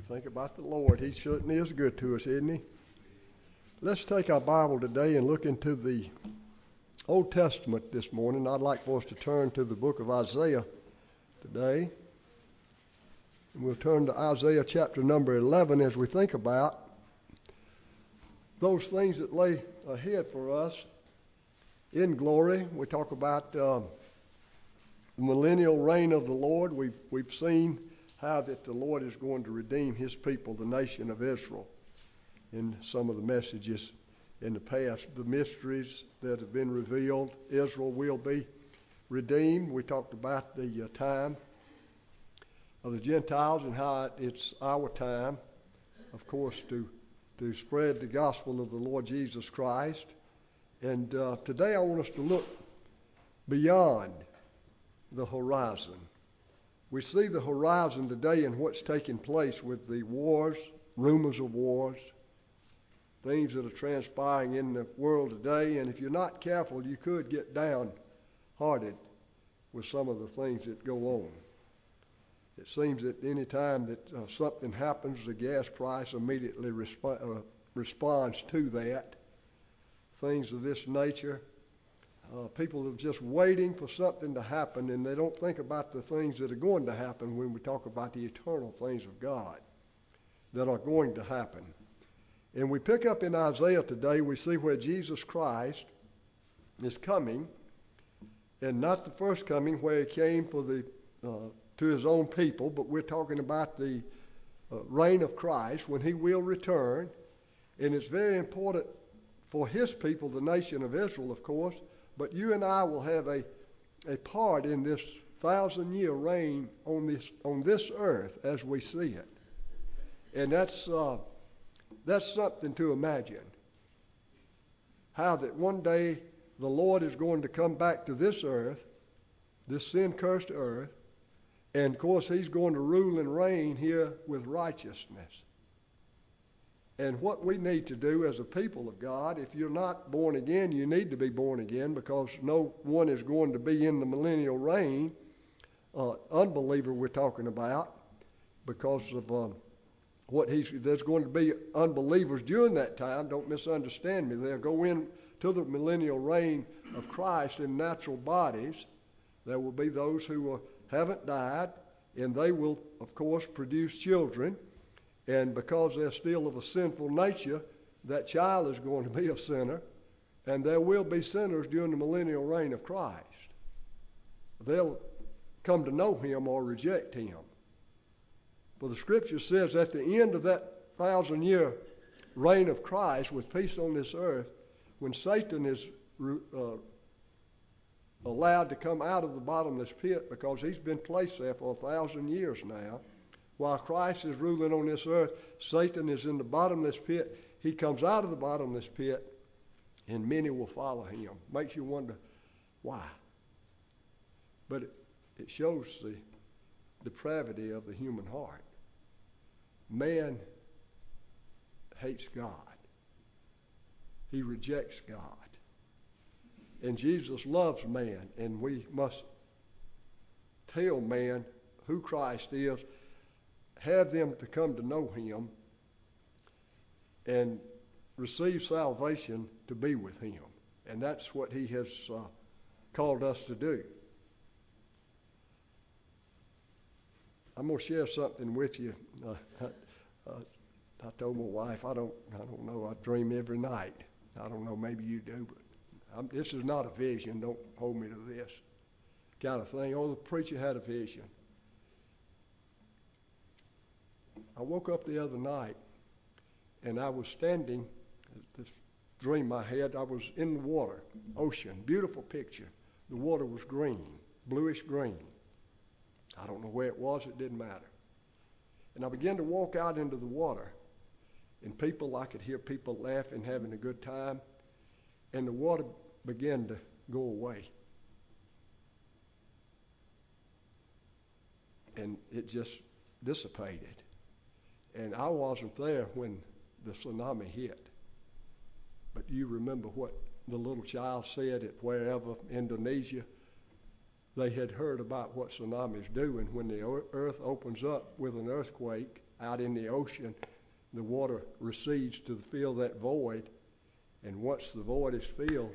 Think about the Lord. He certainly is good to us, isn't he? Let's take our Bible today and look into the Old Testament this morning. I'd like for us to turn to the book of Isaiah today. And we'll turn to Isaiah chapter number 11 as we think about those things that lay ahead for us in glory. We talk about the millennial reign of the Lord. We've seen how that the Lord is going to redeem his people, the nation of Israel, in some of the messages in the past, the mysteries that have been revealed. Israel will be redeemed. We talked about the time of the Gentiles and how it's our time, of course, to spread the gospel of the Lord Jesus Christ. And today I want us to look beyond the horizon. We see the horizon today and what's taking place with the wars, rumors of wars, things that are transpiring in the world today. And if you're not careful, you could get downhearted with some of the things that go on. It seems that any time that something happens, the gas price immediately responds to that. Things of this nature. People are just waiting for something to happen, and they don't think about the things that are going to happen when we talk about the eternal things of God that are going to happen. And we pick up in Isaiah today, we see where Jesus Christ is coming, and not the first coming where he came for to his own people, but we're talking about the reign of Christ when he will return. And it's very important for his people, the nation of Israel, of course, but you and I will have a part in this 1,000-year reign on this earth as we see it. And that's something to imagine. How that one day the Lord is going to come back to this earth, this sin-cursed earth, and of course he's going to rule and reign here with righteousness. And what we need to do as a people of God, if you're not born again, you need to be born again, because no one is going to be in the millennial reign, unbeliever we're talking about, because of there's going to be unbelievers during that time. Don't misunderstand me. They'll go in to the millennial reign of Christ in natural bodies. There will be those who haven't died, and they will, of course, produce children. And because they're still of a sinful nature, that child is going to be a sinner. And there will be sinners during the millennial reign of Christ. They'll come to know him or reject him. For the scripture says at the end of that 1,000-year reign of Christ with peace on this earth, when Satan is allowed to come out of the bottomless pit, because he's been placed there for 1,000 years now, while Christ is ruling on this earth, Satan is in the bottomless pit. He comes out of the bottomless pit, and many will follow him. Makes you wonder why. But it shows the depravity of the human heart. Man hates God. He rejects God. And Jesus loves man, and we must tell man who Christ is, have them to come to know him, and receive salvation to be with him. And that's what he has called us to do. I'm going to share something with you. I told my wife, I don't know, I dream every night. I don't know, maybe you do, but this is not a vision. Don't hold me to this kind of thing. Oh, the preacher had a vision. I woke up the other night, and I was standing, this dream I had, I was in the water, ocean, beautiful picture. The water was green, bluish green. I don't know where it was, it didn't matter. And I began to walk out into the water, and I could hear people laughing, having a good time, and the water began to go away. And it just dissipated. And I wasn't there when the tsunami hit. But you remember what the little child said at wherever, Indonesia, They had heard about what tsunamis do, and when the earth opens up with an earthquake out in the ocean, the water recedes to fill that void, and once the void is filled,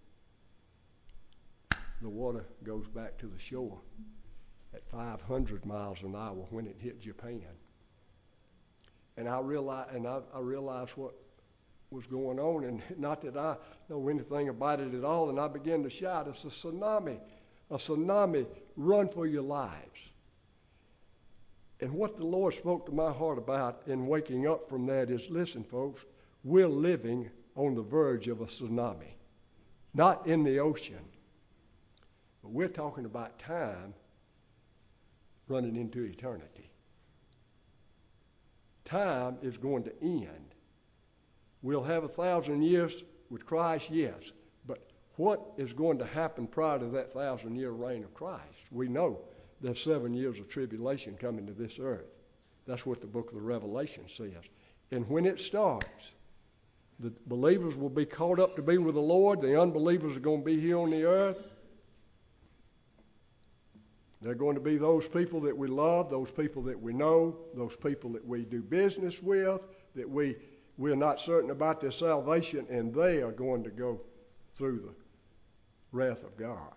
the water goes back to the shore at 500 miles an hour when it hit Japan. And I realized what was going on, and not that I know anything about it at all, and I began to shout, "It's a tsunami! A tsunami! Run for your lives!" And what the Lord spoke to my heart about in waking up from that is, listen, folks, we're living on the verge of a tsunami. Not in the ocean, but we're talking about time running into eternity. Time is going to end. We'll have 1,000 years with Christ, yes, but what is going to happen prior to that 1,000-year reign of Christ? We know there's 7 years of tribulation coming to this earth. That's what the book of the Revelation says. And when it starts, the believers will be caught up to be with the Lord. The unbelievers are going to be here on the earth. They're going to be those people that we love, those people that we know, those people that we do business with, that we're not certain about their salvation, and they are going to go through the wrath of God.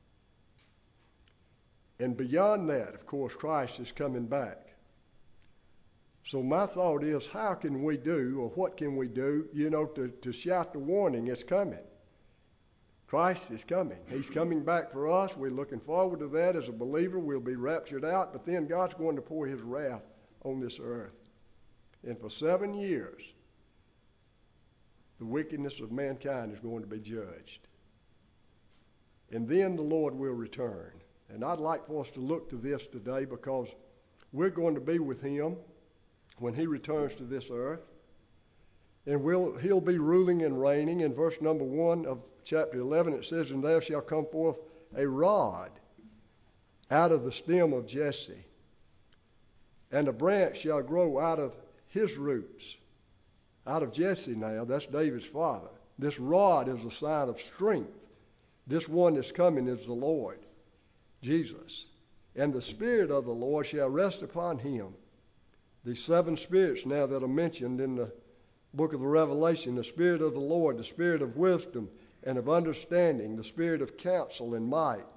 And beyond that, of course, Christ is coming back. So my thought is, how can we do, or what can we do, to shout the warning, it's coming. Christ is coming. He's coming back for us. We're looking forward to that. As a believer, we'll be raptured out, but then God's going to pour his wrath on this earth. And for 7 years, the wickedness of mankind is going to be judged. And then the Lord will return. And I'd like for us to look to this today, because we're going to be with him when he returns to this earth. And he'll be ruling and reigning. In verse number 1 of chapter 11, it says, "And there shall come forth a rod out of the stem of Jesse, and a branch shall grow out of his roots." Out of Jesse now, that's David's father. This rod is a sign of strength. This one that's coming is the Lord, Jesus. "And the Spirit of the Lord shall rest upon him." These 7 spirits now that are mentioned in the book of the Revelation: the Spirit of the Lord, the Spirit of wisdom and of understanding, the Spirit of counsel and might,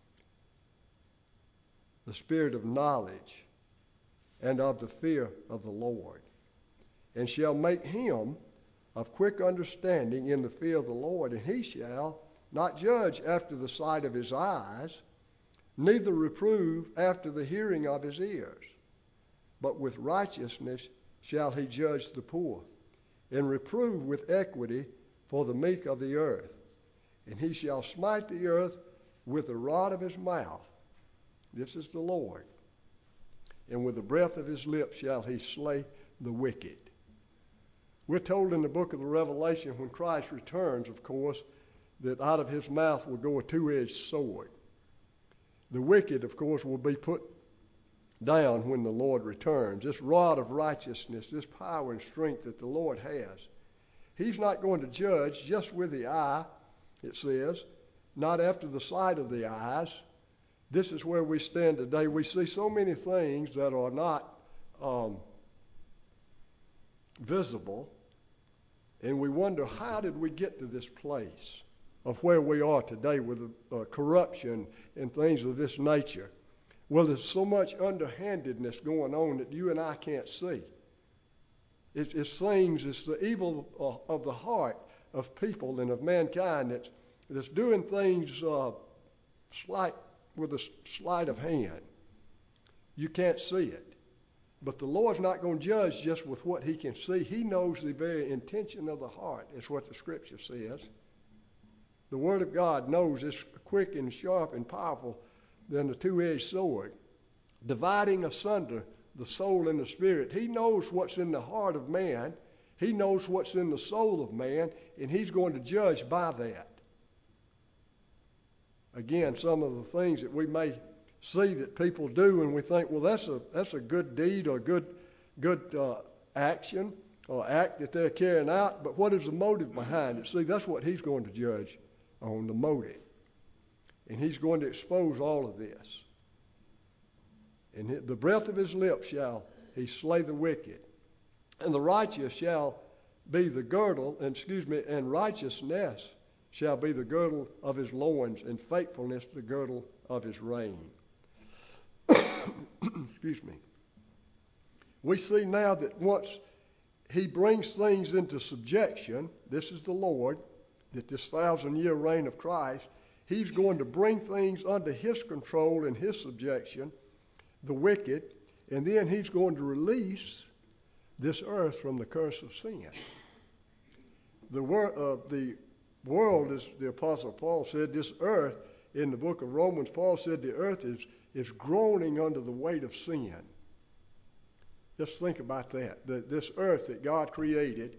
the Spirit of knowledge and of the fear of the Lord. "And shall make him of quick understanding in the fear of the Lord, and he shall not judge after the sight of his eyes, neither reprove after the hearing of his ears. But with righteousness shall he judge the poor, and reprove with equity for the meek of the earth. And he shall smite the earth with the rod of his mouth." This is the Lord. "And with the breath of his lips shall he slay the wicked." We're told in the book of the Revelation, when Christ returns, of course, that out of his mouth will go a two-edged sword. The wicked, of course, will be put down when the Lord returns. This rod of righteousness, this power and strength that the Lord has, he's not going to judge just with the eye, it says, not after the sight of the eyes. This is where we stand today. We see so many things that are not visible, and we wonder, how did we get to this place of where we are today with corruption and things of this nature? Well, there's so much underhandedness going on that you and I can't see. It's the evil of the heart of people and of mankind that's doing things with a sleight of hand. You can't see it. But the Lord's not going to judge just with what he can see. He knows the very intention of the heart, is what the Scripture says. The Word of God knows it's quick and sharp and powerful than the two-edged sword, dividing asunder the soul and the spirit. He knows what's in the heart of man. He knows what's in the soul of man, and he's going to judge by that. Again, some of the things that we may see that people do, and we think, well, that's a good deed or good action or act that they're carrying out, but what is the motive behind it? See, that's what he's going to judge on, the motive. And he's going to expose all of this. And the breath of his lips shall he slay the wicked. And the righteous shall be the girdle, and righteousness shall be the girdle of his loins, and faithfulness the girdle of his reign. Excuse me. We see now that once he brings things into subjection, this is the Lord, that this 1,000-year reign of Christ, he's going to bring things under his control and his subjection, the wicked, and then he's going to release this earth from the curse of sin. The world, as the Apostle Paul said, this earth, in the book of Romans, Paul said the earth is groaning under the weight of sin. Just think about that. This earth that God created,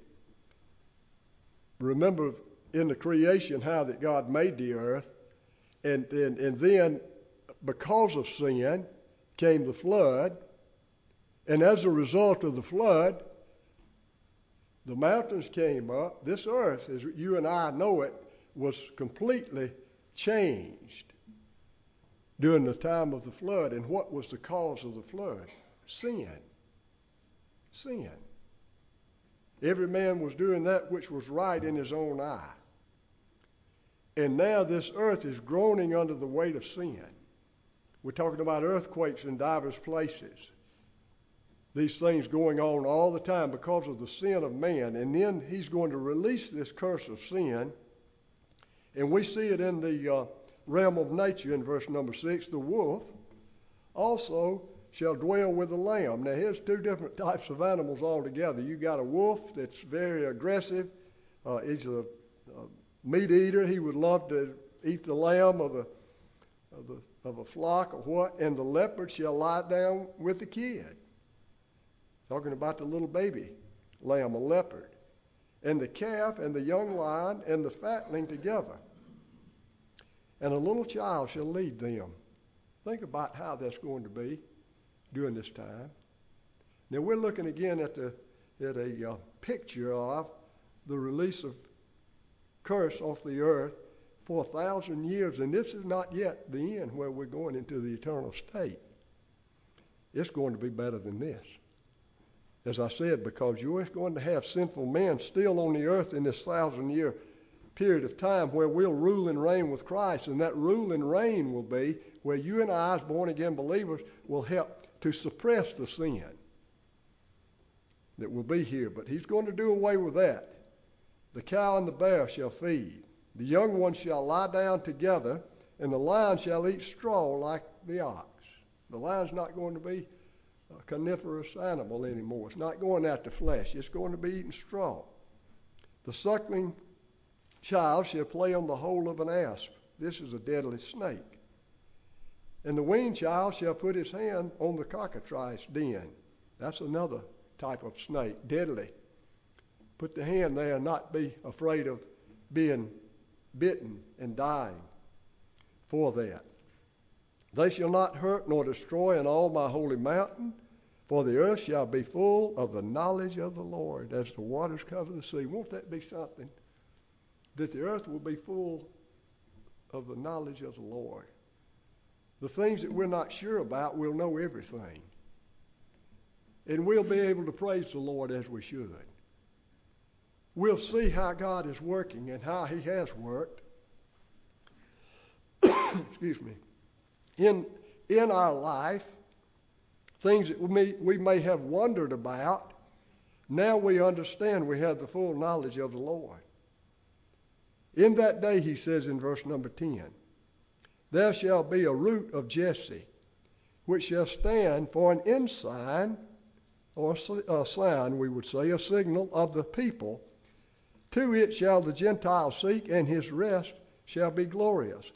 remember in the creation how that God made the earth, and then because of sin came the flood, and as a result of the flood, the mountains came up. This earth, as you and I know it, was completely changed during the time of the flood. And what was the cause of the flood? Sin. Sin. Every man was doing that which was right in his own eye. And now this earth is groaning under the weight of sin. We're talking about earthquakes in diverse places. These things going on all the time because of the sin of man. And then he's going to release this curse of sin. And we see it in the realm of nature in verse number 6. The wolf also shall dwell with the lamb. Now here's two different types of animals altogether. You got a wolf that's very aggressive. He's a meat eater. He would love to eat the lamb of a flock or what. And the leopard shall lie down with the kid. Talking about the little baby lamb, a leopard. And the calf and the young lion and the fatling together. And a little child shall lead them. Think about how that's going to be during this time. Now we're looking again at a picture of the release of curse off the earth for 1,000 years. And this is not yet the end where we're going into the eternal state. It's going to be better than this. As I said, because you're going to have sinful men still on the earth in this 1,000-year period of time where we'll rule and reign with Christ. And that rule and reign will be where you and I, as born-again believers, will help to suppress the sin that will be here. But he's going to do away with that. The cow and the bear shall feed. The young ones shall lie down together, and the lion shall eat straw like the ox. The lion's not going to be a coniferous animal anymore. It's not going after flesh. It's going to be eating straw. The suckling child shall play on the hole of an asp. This is a deadly snake. And the weaned child shall put his hand on the cockatrice den. That's another type of snake, deadly. Put the hand there and not be afraid of being bitten and dying for that. They shall not hurt nor destroy in all my holy mountain, for the earth shall be full of the knowledge of the Lord as the waters cover the sea. Won't that be something? That the earth will be full of the knowledge of the Lord. The things that we're not sure about, we'll know everything. And we'll be able to praise the Lord as we should. We'll see how God is working and how he has worked. Excuse me. In our life, things that we may have wondered about, now we understand we have the full knowledge of the Lord. In that day, he says in verse number 10, there shall be a root of Jesse, which shall stand for an ensign, or a sign, we would say, a signal of the people. To it shall the Gentiles seek, and his rest shall be glorious.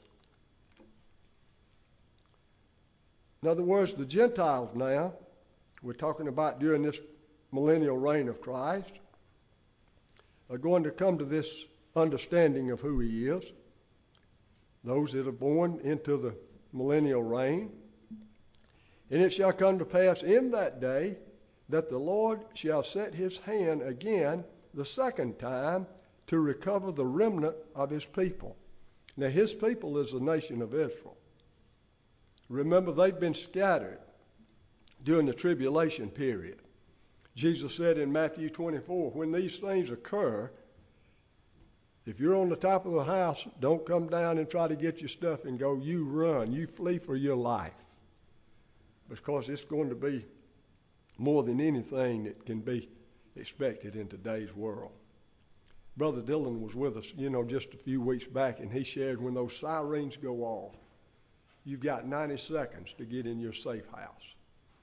In other words, the Gentiles now, we're talking about during this millennial reign of Christ, are going to come to this understanding of who he is. Those that are born into the millennial reign. And it shall come to pass in that day that the Lord shall set his hand again the second time to recover the remnant of his people. Now his people is the nation of Israel. Remember, they've been scattered during the tribulation period. Jesus said in Matthew 24, when these things occur, if you're on the top of the house, don't come down and try to get your stuff and go. You run. You flee for your life. Because it's going to be more than anything that can be expected in today's world. Brother Dylan was with us, just a few weeks back, and he shared when those sirens go off, you've got 90 seconds to get in your safe house.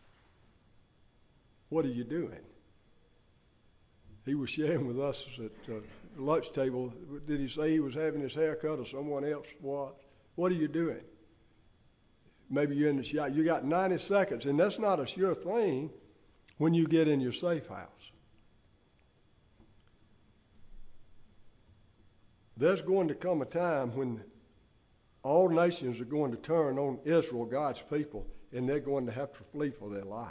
What are you doing? He was sharing with us at the lunch table. Did he say he was having his hair cut or someone else was? What are you doing? Maybe you're in the shower. You got 90 seconds, and that's not a sure thing when you get in your safe house. There's going to come a time when all nations are going to turn on Israel, God's people, and they're going to have to flee for their lives.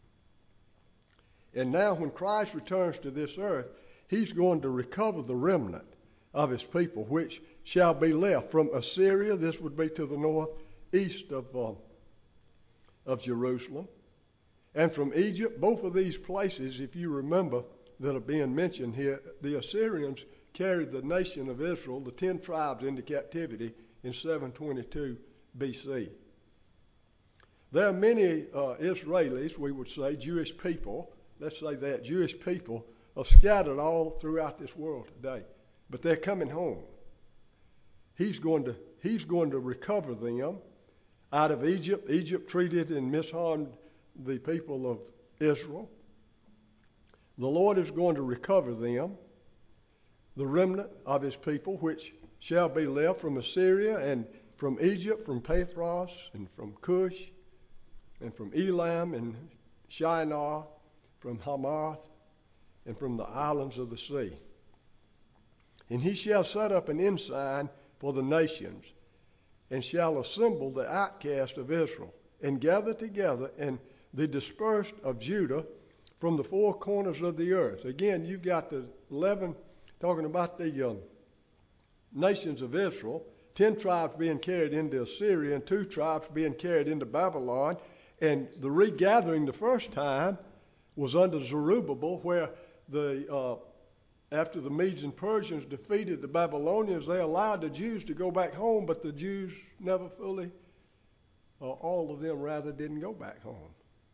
And now when Christ returns to this earth, he's going to recover the remnant of his people, which shall be left from Assyria. This would be to the northeast of Jerusalem. And from Egypt, both of these places, if you remember, that are being mentioned here, the Assyrians carried the nation of Israel, the 10 tribes, into captivity in 722 BC. There are many Israelis, we would say, Jewish people, let's say that, Jewish people are scattered all throughout this world today. But they're coming home. He's going to recover them out of Egypt. Egypt treated and misharmed the people of Israel. The Lord is going to recover them, the remnant of his people, which shall be left from Assyria and from Egypt, from Pathros and from Cush and from Elam and Shinar, from Hamath and from the islands of the sea. And he shall set up an ensign for the nations, and shall assemble the outcast of Israel, and gather together and the dispersed of Judah from the four corners of the earth. Again, you've got the 11 talking about the nations of Israel, 10 tribes being carried into Assyria and 2 tribes being carried into Babylon. And the regathering the first time was under Zerubbabel, where after the Medes and Persians defeated the Babylonians, they allowed the Jews to go back home, but the Jews never fully, all of them rather, didn't go back home.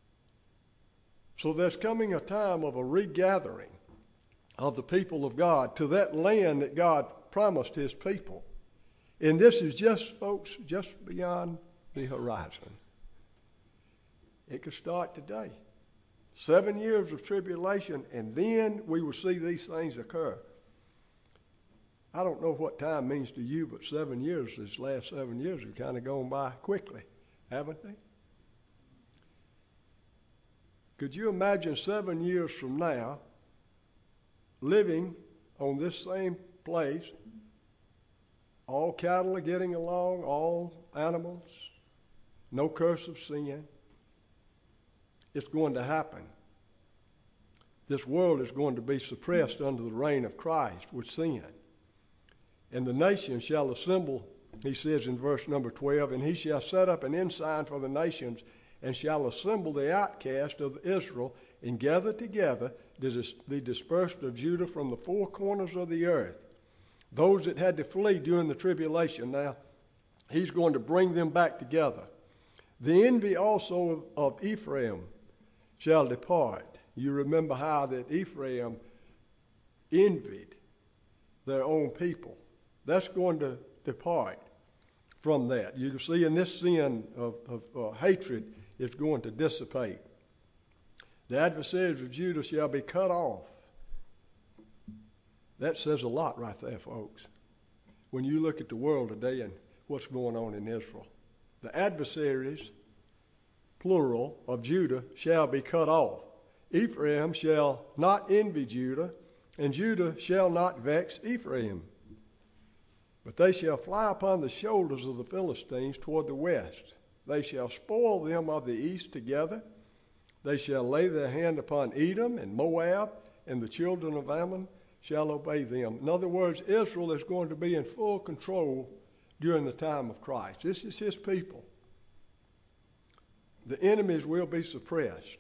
So there's coming a time of a regathering of the people of God to that land that God promised his people. And this is just, folks, just beyond the horizon. It could start today. 7 years of tribulation, and then we will see these things occur. I don't know what time means to you, but 7 years, these last 7 years have kind of gone by quickly, haven't they? Could you imagine 7 years from now living on this same place, all cattle are getting along, all animals, no curse of sin? It's going to happen. This world is going to be suppressed under the reign of Christ with sin. And the nations shall assemble, he says in verse number 12, and he shall set up an ensign for the nations, and shall assemble the outcast of Israel, and gather together the dispersed of Judah from the four corners of the earth. Those that had to flee during the tribulation, now he's going to bring them back together. The envy also of Ephraim shall depart. You remember how that Ephraim envied their own people. That's going to depart from that. You can see in this sin of hatred is going to dissipate. The adversaries of Judah shall be cut off. That says a lot right there, folks. When you look at the world today and what's going on in Israel. The adversaries, plural, of Judah shall be cut off. Ephraim shall not envy Judah, and Judah shall not vex Ephraim. But they shall fly upon the shoulders of the Philistines toward the west. They shall spoil them of the east together. They shall lay their hand upon Edom and Moab, and the children of Ammon shall obey them. In other words, Israel is going to be in full control during the time of Christ. This is his people. The enemies will be suppressed.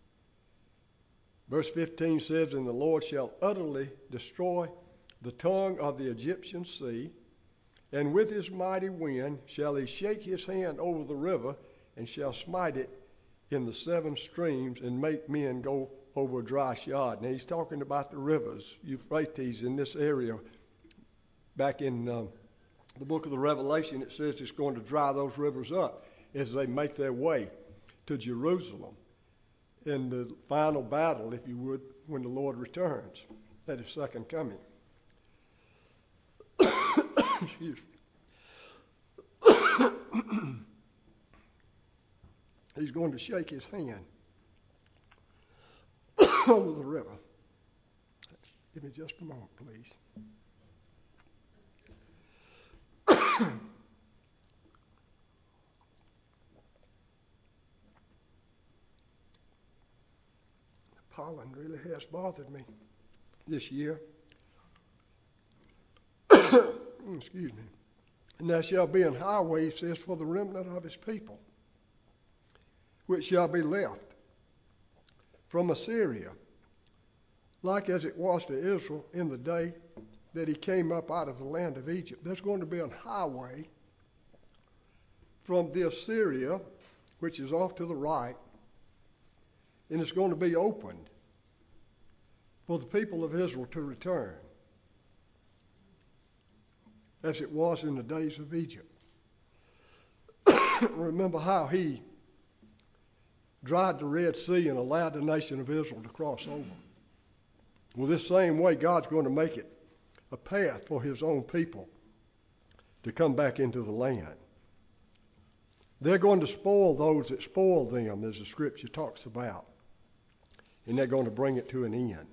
Verse 15 says, "And the Lord shall utterly destroy the tongue of the Egyptian sea, and with his mighty wind shall he shake his hand over the river, and shall smite it in the 7 streams, and make men go over dry shod." Now he's talking about the rivers, Euphrates, in this area. Back in the book of the Revelation, it says it's going to dry those rivers up as they make their way to Jerusalem in the final battle, if you would, when the Lord returns at his second coming. Excuse me. He's going to shake his hand over the river. Give me just a moment, please. The pollen really has bothered me this year. Excuse me. "And there shall be an highway," he says, "for the remnant of his people, which shall be left from Assyria, like as it was to Israel in the day that he came up out of the land of Egypt." There's going to be a highway from the Assyria, which is off to the right, and it's going to be opened for the people of Israel to return, as it was in the days of Egypt. Remember how he dried the Red Sea and allowed the nation of Israel to cross over. Well, this same way, God's going to make it a path for his own people to come back into the land. They're going to spoil those that spoil them, as the scripture talks about, and they're going to bring it to an end.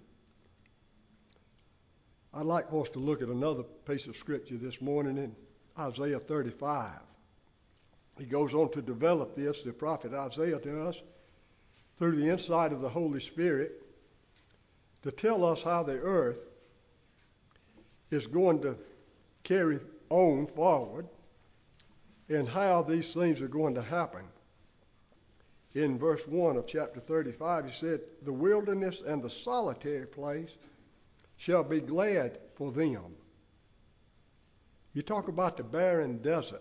I'd like for us to look at another piece of scripture this morning in Isaiah 35. He goes on to develop this, the prophet Isaiah does, through the insight of the Holy Spirit, to tell us how the earth is going to carry on forward and how these things are going to happen. In verse 1 of chapter 35, he said, "The wilderness and the solitary place shall be glad for them." You talk about the barren desert.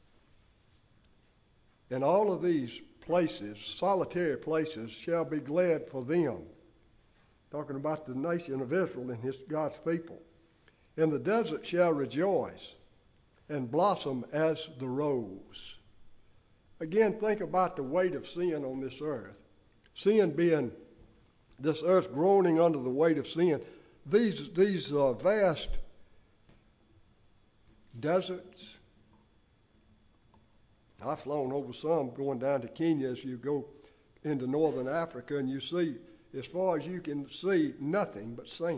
And all of these places, solitary places, shall be glad for them. Talking about the nation of Israel and God's people. "And the desert shall rejoice and blossom as the rose." Again, think about the weight of sin on this earth. Sin being this earth groaning under the weight of sin. These vast deserts. I've flown over some going down to Kenya as you go into northern Africa, and you see, as far as you can see, nothing but sand.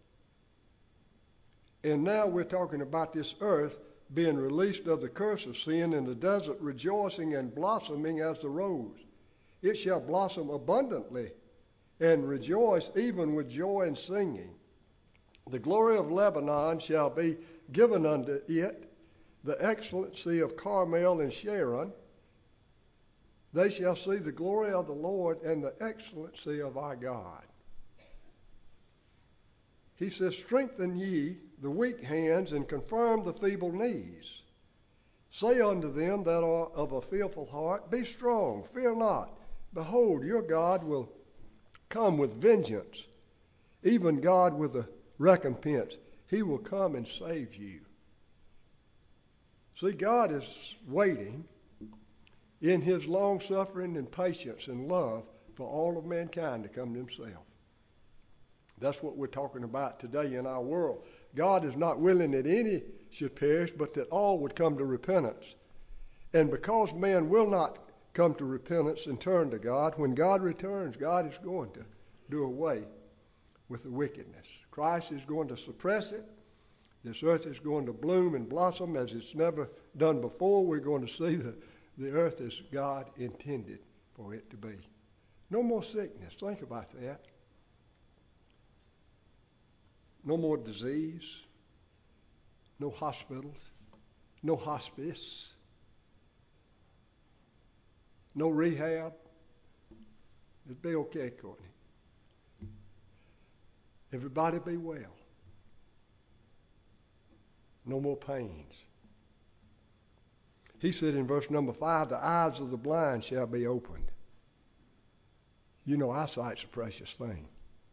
And now we're talking about this earth being released of the curse of sin, and the desert rejoicing and blossoming as the rose. It shall blossom abundantly and rejoice even with joy and singing. The glory of Lebanon shall be given unto it, the excellency of Carmel and Sharon. They shall see the glory of the Lord and the excellency of our God. He says, "Strengthen ye the weak hands and confirm the feeble knees. Say unto them that are of a fearful heart, Be strong, fear not. Behold, your God will come with vengeance, even God with a recompense. He will come and save you." See, God is waiting in his long suffering and patience and love for all of mankind to come to himself. That's what we're talking about today in our world. God is not willing that any should perish, but that all would come to repentance. And because man will not come to repentance and turn to God, when God returns, God is going to do away with the wickedness. Christ is going to suppress it. This earth is going to bloom and blossom as it's never done before. We're going to see the earth as God intended for it to be. No more sickness. Think about that. No more disease. No hospitals. no hospice, no rehab. It'd be okay, Courtney. Everybody be well. No more pains. He said in verse number 5, the eyes of the blind shall be opened. You know, eyesight's a precious thing.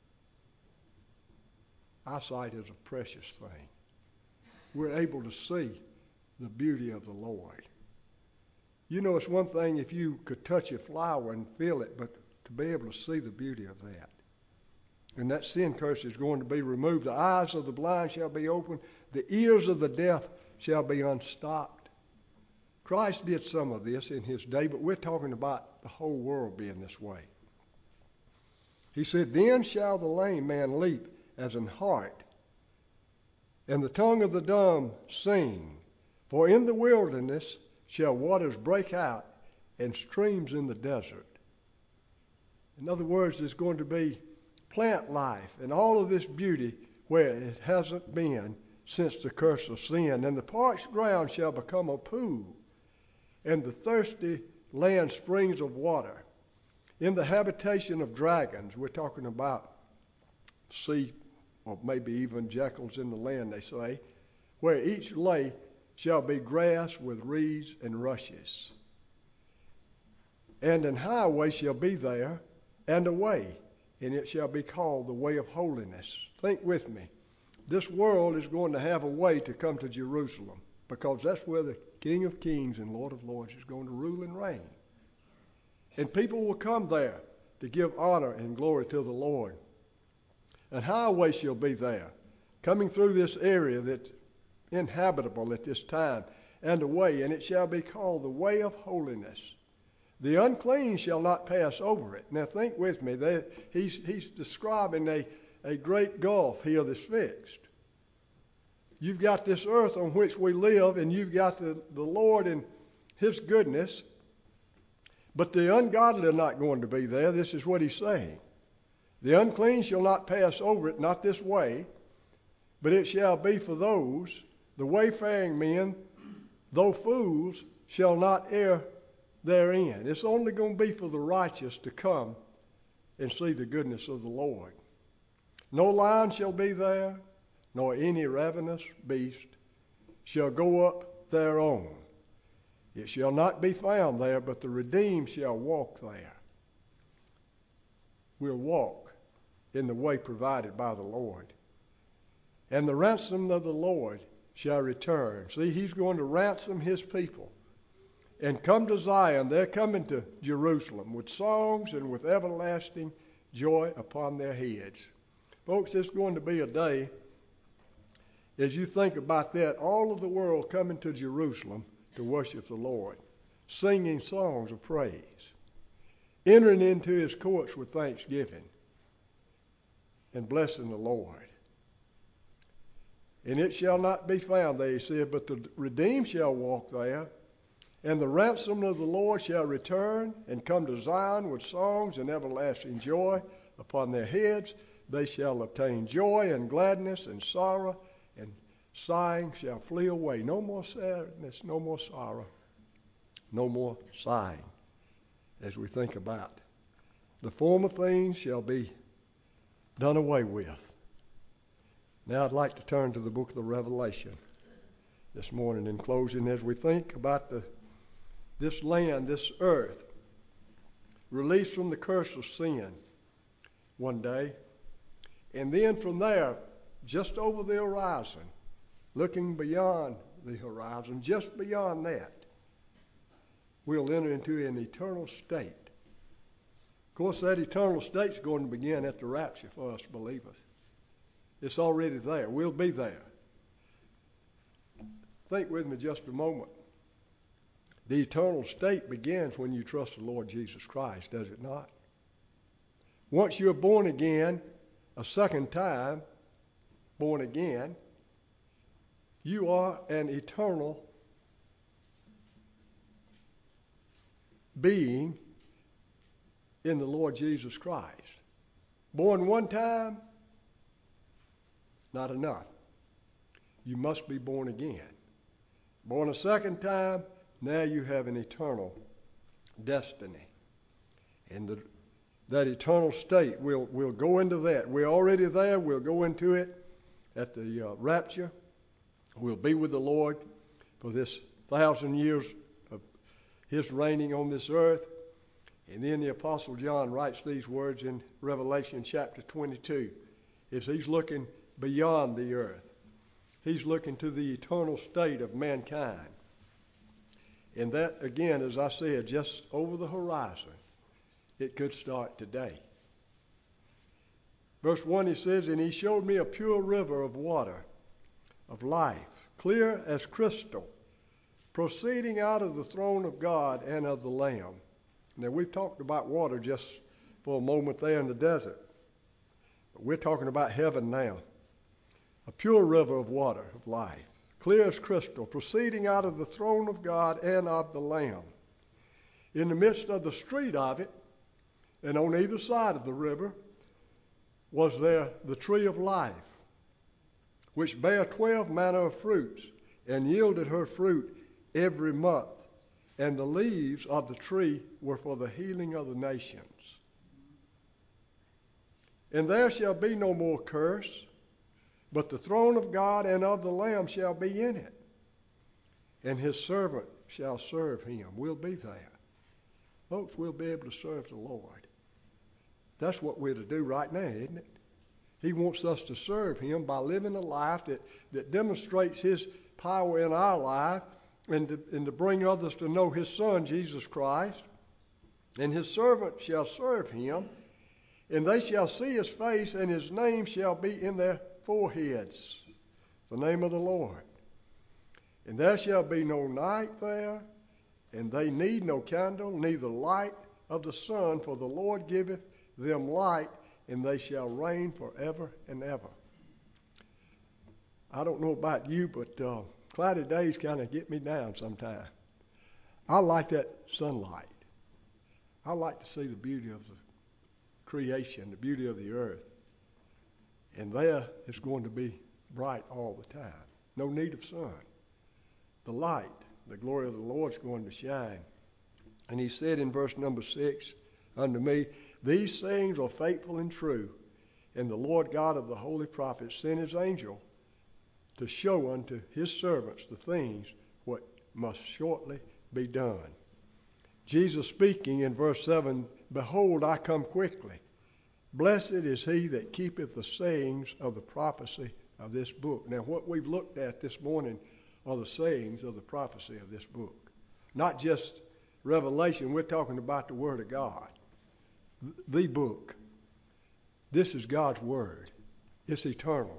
Eyesight is a precious thing. We're able to see the beauty of the Lord. You know, it's one thing if you could touch a flower and feel it, but to be able to see the beauty of that. And that sin curse is going to be removed. The eyes of the blind shall be opened. The ears of the deaf shall be unstopped. Christ did some of this in his day, but we're talking about the whole world being this way. He said, then shall the lame man leap as an hart, and the tongue of the dumb sing. For in the wilderness shall waters break out, and streams in the desert. In other words, there's going to be plant life and all of this beauty where it hasn't been since the curse of sin. And the parched ground shall become a pool, and the thirsty land springs of water. In the habitation of dragons, we're talking about sea, or maybe even jackals in the land, they say, where each lay shall be grass with reeds and rushes. And an highway shall be there, and a way, and it shall be called the way of holiness. Think with me. This world is going to have a way to come to Jerusalem, because that's where the King of Kings and Lord of Lords is going to rule and reign. And people will come there to give honor and glory to the Lord. An highway shall be there, coming through this area that's inhabitable at this time, and a way, and it shall be called the way of holiness. The unclean shall not pass over it. Now think with me. He's describing a great gulf here that's fixed. You've got this earth on which we live, and you've got the Lord and his goodness. But the ungodly are not going to be there. This is what he's saying. The unclean shall not pass over it, not this way, but it shall be for those, the wayfaring men, though fools, shall not err therein. It's only going to be for the righteous to come and see the goodness of the Lord. No lion shall be there, nor any ravenous beast shall go up thereon. It shall not be found there, but the redeemed shall walk there. We'll walk in the way provided by the Lord. And the ransom of the Lord shall return. See, he's going to ransom his people and come to Zion. They're coming to Jerusalem with songs and with everlasting joy upon their heads. Folks, it's going to be a day, as you think about that, all of the world coming to Jerusalem to worship the Lord, singing songs of praise, entering into his courts with thanksgiving, and blessing the Lord. And it shall not be found there, he said, but the redeemed shall walk there, and the ransom of the Lord shall return and come to Zion with songs and everlasting joy upon their heads. They shall obtain joy and gladness, and sorrow and sighing shall flee away. No more sadness, no more sorrow, no more sighing, as we think about. The former things shall be done away with. Now I'd like to turn to the book of the Revelation this morning in closing, as we think about this land, this earth, released from the curse of sin one day. And then from there, just over the horizon, looking beyond the horizon, just beyond that, we'll enter into an eternal state. Of course, that eternal state's going to begin at the rapture for us believers. It's already there. We'll be there. Think with me just a moment. The eternal state begins when you trust the Lord Jesus Christ, does it not? Once you're born again, a second time, born again, you are an eternal being in the Lord Jesus Christ. Born one time, not enough. You must be born again. Born a second time, now you have an eternal destiny. And that eternal state, we'll go into that. We're already there. We'll go into it at the rapture. We'll be with the Lord for this 1,000 years of His reigning on this earth. And then the Apostle John writes these words in Revelation chapter 22. As he's looking beyond the earth, he's looking to the eternal state of mankind. And that, again, as I said, just over the horizon, it could start today. Verse 1, he says, "And he showed me a pure river of water, of life, clear as crystal, proceeding out of the throne of God and of the Lamb." Now, we've talked about water just for a moment there in the desert. But we're talking about heaven now. A pure river of water, of life, clear as crystal, proceeding out of the throne of God and of the Lamb. In the midst of the street of it, and on either side of the river, was there the tree of life, which bare 12 manner of fruits, and yielded her fruit every month. And the leaves of the tree were for the healing of the nations. And there shall be no more curse, but the throne of God and of the Lamb shall be in it. And his servant shall serve him. We'll be there. Folks, we'll be able to serve the Lord. That's what we're to do right now, isn't it? He wants us to serve him by living a life that demonstrates his power in our life, and to bring others to know his Son, Jesus Christ. And his servant shall serve him, and they shall see his face, and his name shall be in their foreheads, the name of the Lord. And there shall be no night there, and they need no candle, neither light of the sun, for the Lord giveth them light, and they shall reign forever and ever. I don't know about you, but cloudy days kind of get me down sometimes. I like that sunlight. I like to see the beauty of the creation, the beauty of the earth. And there it's going to be bright all the time. No need of sun. The light, the glory of the Lord's going to shine. And he said in verse number 6 unto me, "These sayings are faithful and true, and the Lord God of the holy prophets sent his angel to show unto his servants the things what must shortly be done." Jesus speaking in verse 7, "Behold, I come quickly. Blessed is he that keepeth the sayings of the prophecy of this book." Now, what we've looked at this morning are the sayings of the prophecy of this book. Not just Revelation, we're talking about the Word of God. The book. This is God's Word. It's eternal.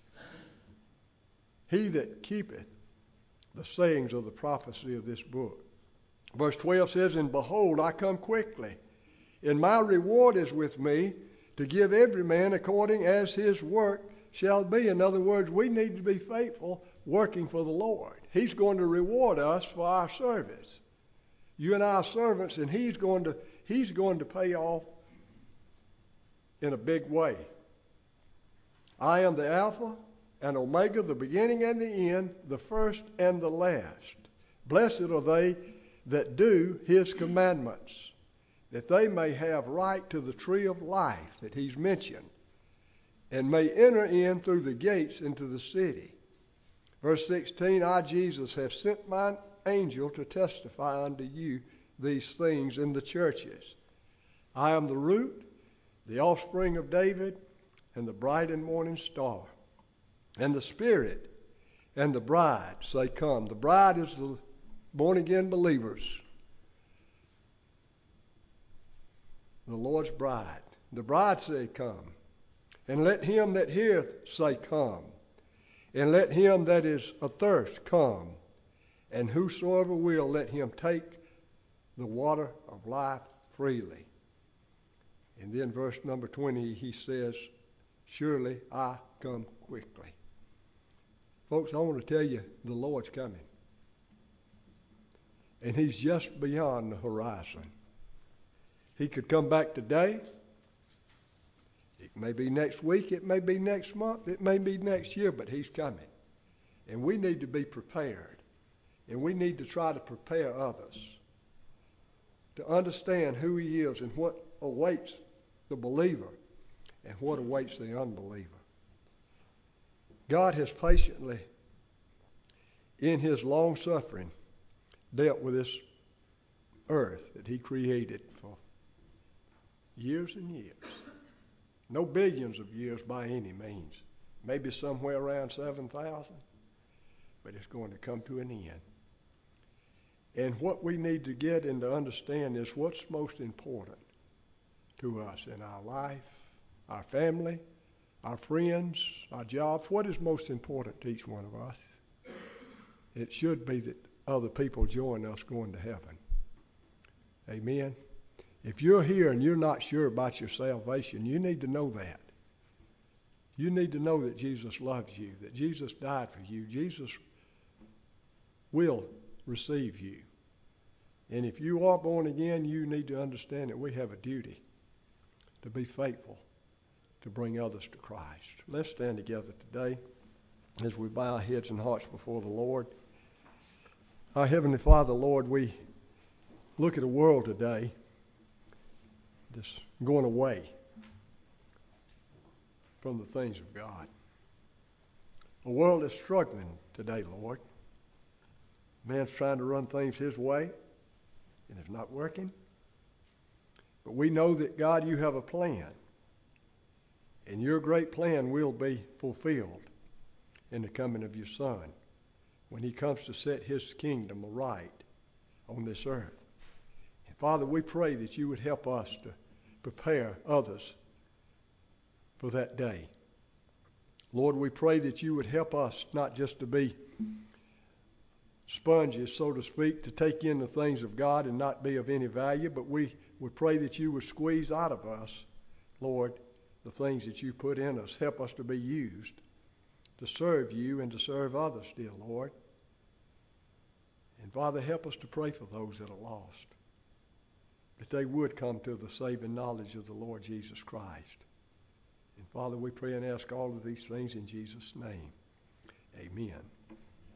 He that keepeth the sayings of the prophecy of this book. Verse 12 says, "And behold, I come quickly, and my reward is with me, to give every man according as his work shall be." In other words, we need to be faithful working for the Lord. He's going to reward us for our service. You and I are servants, and he's going to pay off in a big way. "I am the Alpha and Omega, the beginning and the end, the first and the last. Blessed are they that do his commandments, that they may have right to the tree of life," that he's mentioned, "and may enter in through the gates into the city." Verse 16, "I, Jesus, have sent mine angel to testify unto you these things in the churches. I am the root, the offspring of David, and the bright and morning star. And the Spirit and the bride say, Come." The bride is the born-again believers. The Lord's bride. The bride say, "Come." "And let him that heareth say, Come. And let him that is athirst come. And whosoever will, let him take the water of life freely." And then verse number 20, he says, "Surely I come quickly." Folks, I want to tell you, the Lord's coming. And he's just beyond the horizon. He could come back today. It may be next week. It may be next month. It may be next year, but he's coming. And we need to be prepared. And we need to try to prepare others to understand who he is and what awaits the believer and what awaits the unbeliever. God has patiently, in his long suffering, dealt with this earth that he created for years and years. No billions of years by any means. Maybe somewhere around 7,000, but it's going to come to an end. And what we need to get and to understand is what's most important to us in our life, our family, our friends, our jobs. What is most important to each one of us? It should be that other people join us going to heaven. Amen. If you're here and you're not sure about your salvation, you need to know that. You need to know that Jesus loves you, that Jesus died for you. Jesus will receive you. And if you are born again, you need to understand that we have a duty to be faithful, to bring others to Christ. Let's stand together today as we bow our heads and hearts before the Lord. Our Heavenly Father, Lord, we look at a world today that's going away from the things of God. A world that's struggling today, Lord. Man's trying to run things his way, and it's not working. But we know that, God, you have a plan, and your great plan will be fulfilled in the coming of your Son when he comes to set his kingdom aright on this earth. And Father, we pray that you would help us to prepare others for that day. Lord, we pray that you would help us not just to be sponges, so to speak, to take in the things of God and not be of any value, but we would pray that you would squeeze out of us, Lord, the things that you put in us. Help us to be used to serve you and to serve others, dear Lord. And Father, help us to pray for those that are lost, that they would come to the saving knowledge of the Lord Jesus Christ. And Father, we pray and ask all of these things in Jesus' name. Amen.